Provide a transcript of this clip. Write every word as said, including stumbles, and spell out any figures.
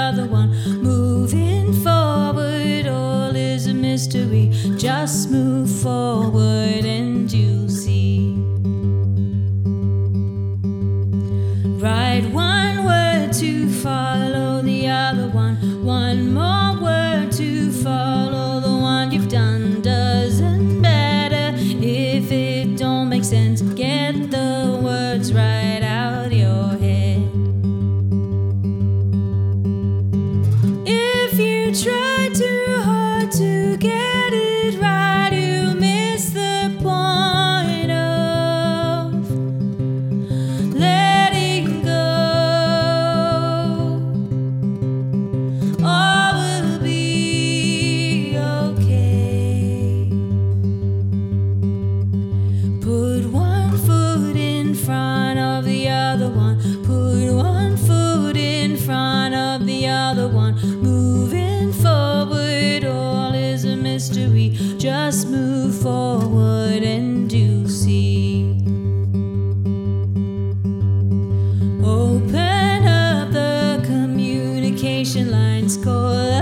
other one. Moving forward, all is a mystery. Just move forward and you'll see. Write one word to follow the other one. One more word to follow the one you've done. Doesn't matter if it don't make sense. Get the words right out your head. If you try too hard to get it right, you miss the point of letting go. All will be okay. Put one foot in front of the other one. Put one foot in front of the other one. Moving forward, all is a mystery. Just move forward and you'll see. Open up the communication lines. Call